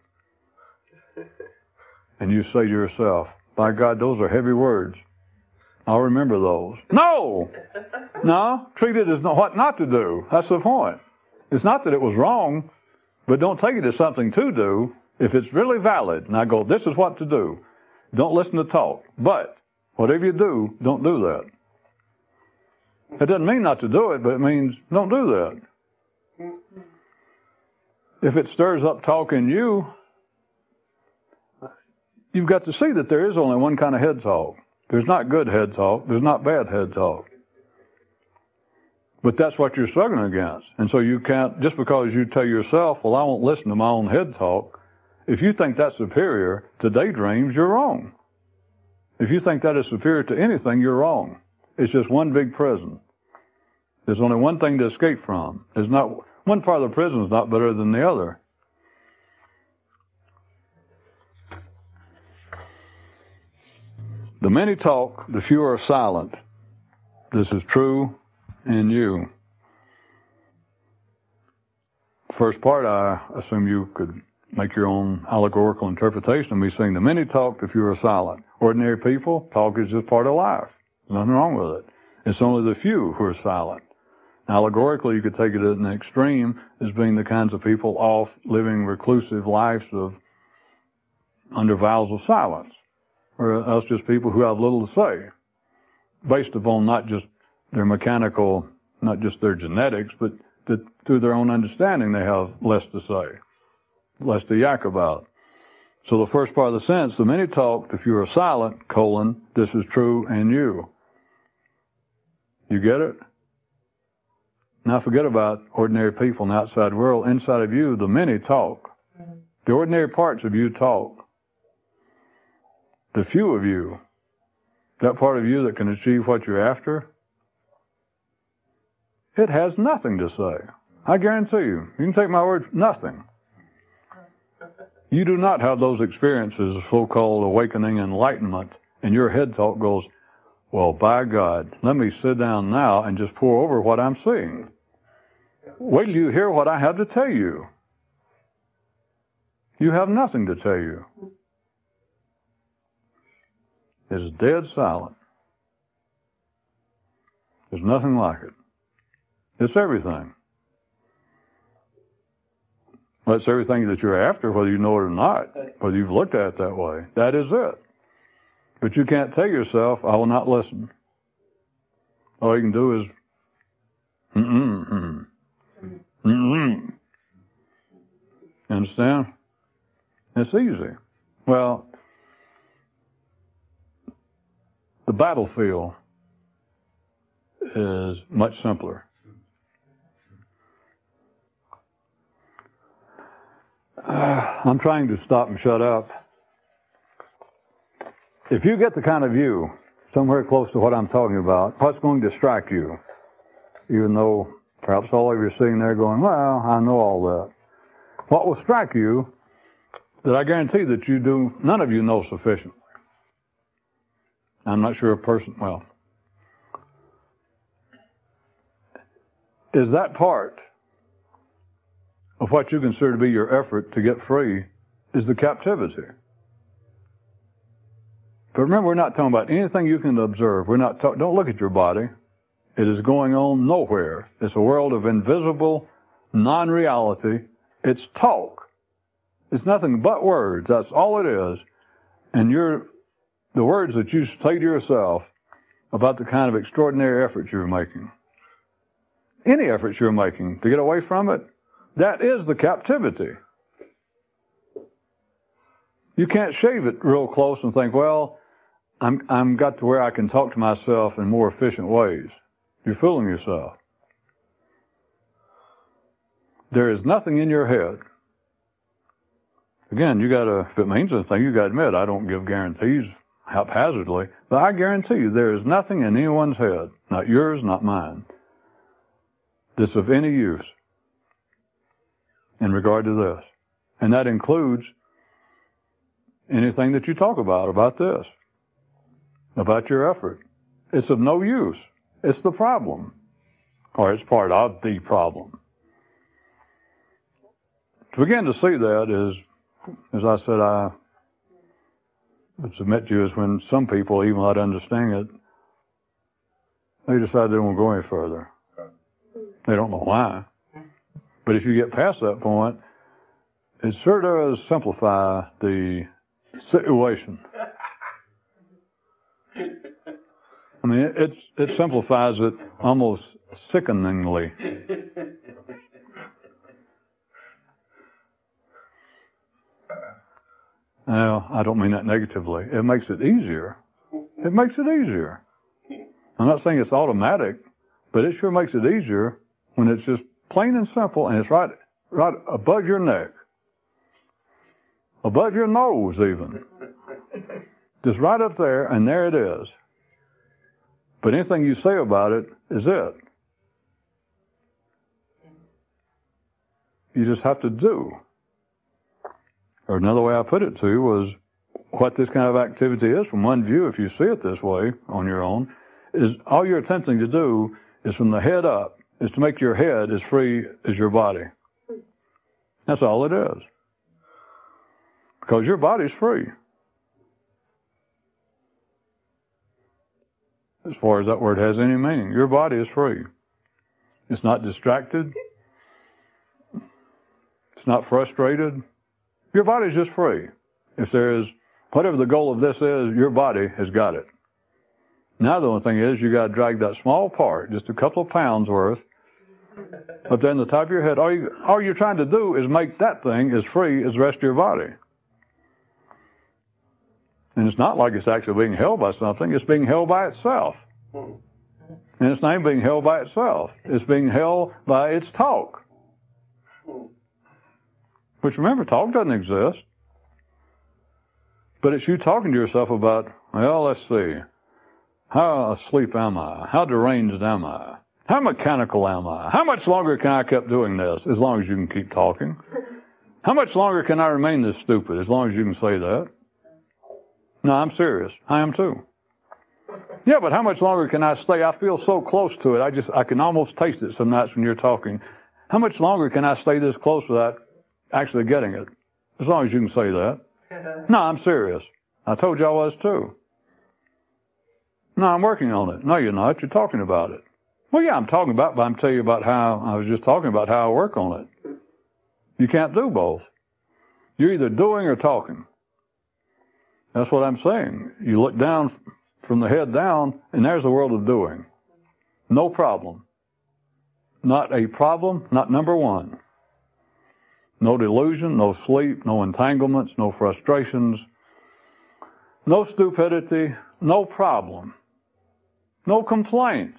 And you say to yourself, by God, those are heavy words. I'll remember those. No! No, treat it as not, what not to do. That's the point. It's not that it was wrong, but don't take it as something to do. If it's really valid, and I go, this is what to do. Don't listen to talk. But whatever you do, don't do that. It doesn't mean not to do it, but it means don't do that. If it stirs up talk in you, you've got to see that there is only one kind of head talk. There's not good head talk. There's not bad head talk. But that's what you're struggling against. And so you can't, just because you tell yourself, well, I won't listen to my own head talk, if you think that's superior to daydreams, you're wrong. If you think that is superior to anything, you're wrong. It's just one big prison. There's only one thing to escape from. There's not, one part of the prison is not better than the other. The many talk, the few are silent. This is true in you. The first part, I assume you could make your own allegorical interpretation of me saying the many talk, the few are silent. Ordinary people, talk is just part of life. There's nothing wrong with it. It's only the few who are silent. Allegorically, you could take it at an extreme as being the kinds of people off living reclusive lives of under vows of silence. Or else just people who have little to say, based upon not just their mechanical, not just their genetics, but that through their own understanding they have less to say, less to yak about. So the first part of the sentence, the many talk, the few are silent, colon, this is true in you. You get it? Now forget about ordinary people in the outside world. Inside of you, the many talk. The ordinary parts of you talk. The few of you, that part of you that can achieve what you're after, it has nothing to say. I guarantee you. You can take my word, nothing. You do not have those experiences of so-called awakening, enlightenment, and your head talk goes, well, by God, let me sit down now and just pour over what I'm seeing. Wait till you hear what I have to tell you. You have nothing to tell you. It is dead silent. There's nothing like it. It's everything. Well, it's everything that you're after, whether you know it or not, whether you've looked at it that way. That is it. But you can't tell yourself, I will not listen. All you can do is, mm-mm, mm-mm, mm-mm. You understand? It's easy. Well, the battlefield is much simpler. Uh, I'm trying to stop and shut up. If you get the kind of view, somewhere close to what I'm talking about, what's going to strike you? Even though perhaps all of you are sitting there going, well, I know all that. What will strike you that I guarantee that you do, none of you know sufficiently. I'm not sure a person, well, is that part of what you consider to be your effort to get free is the captivity. But remember, we're not talking about anything you can observe. We're not talk, don't look at your body. It is going on nowhere. It's a world of invisible non-reality. It's talk. It's nothing but words. That's all it is. And you're the words that you say to yourself about the kind of extraordinary efforts you're making. Any efforts you're making to get away from it, that is the captivity. You can't shave it real close and think, well, I'm I'm got to where I can talk to myself in more efficient ways. You're fooling yourself. There is nothing in your head. Again, you gotta, if it means anything, you gotta admit, I don't give guarantees haphazardly, but I guarantee you there is nothing in anyone's head, not yours, not mine, that's of any use in regard to this. And that includes anything that you talk about, about this, about your effort. It's of no use. It's the problem, or it's part of the problem. To begin to see that is, as I said, I would submit to you, is when some people, even without understanding it, they decide they don't want to go any further. They don't know why. But if you get past that point, it sure does simplify the situation. I mean, it, it's, it simplifies it almost sickeningly. Now, I don't mean that negatively. It makes it easier. It makes it easier. I'm not saying it's automatic, but it sure makes it easier when it's just plain and simple, and it's right, right above your neck, above your nose even. Just right up there, and there it is. But anything you say about it is it. You just have to do. Or another way I put it to you was what this kind of activity is from one view, if you see it this way on your own, is all you're attempting to do is from the head up, is to make your head as free as your body. That's all it is. Because your body's free. As far as that word has any meaning. Your body is free. It's not distracted. It's not frustrated. Your body's just free. If there is, whatever the goal of this is, your body has got it. Now the only thing is, you got to drag that small part, just a couple of pounds worth, up there in the top of your head. All, you, all you're trying to do is make that thing as free as the rest of your body. And it's not like it's actually being held by something. It's being held by itself. And it's not even being held by itself. It's being held by its talk. Which, remember, talk doesn't exist. But it's you talking to yourself about, well, let's see. How asleep am I? How deranged am I? How mechanical am I? How much longer can I keep doing this? As long as you can keep talking. How much longer can I remain this stupid? As long as you can say that. No, I'm serious. I am too. Yeah, but how much longer can I stay? I feel so close to it. I just, I can almost taste it some nights when you're talking. How much longer can I stay this close without actually getting it? As long as you can say that. No, I'm serious. I told you I was too. No, I'm working on it. No, you're not. You're talking about it. Well, yeah, I'm talking about it, but I'm telling you about how, I was just talking about how I work on it. You can't do both. You're either doing or talking. That's what I'm saying. You look down from the head down, and there's the world of doing. No problem. Not a problem, not number one. No delusion, no sleep, no entanglements, no frustrations, no stupidity, no problem, no complaint.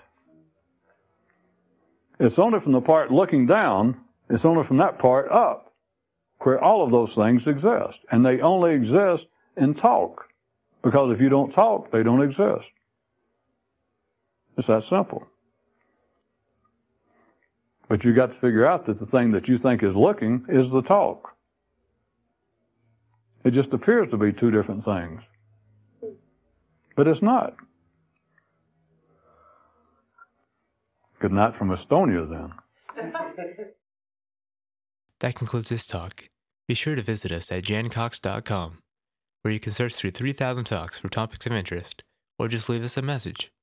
It's only from the part looking down, it's only from that part up, where all of those things exist. And they only exist in talk. Because if you don't talk, they don't exist. It's that simple. But you got to figure out that the thing that you think is looking is the talk. It just appears to be two different things. But it's not. Good night from Estonia, then. That concludes this talk. Be sure to visit us at jan cox dot com, where you can search through three thousand talks for topics of interest, or just leave us a message.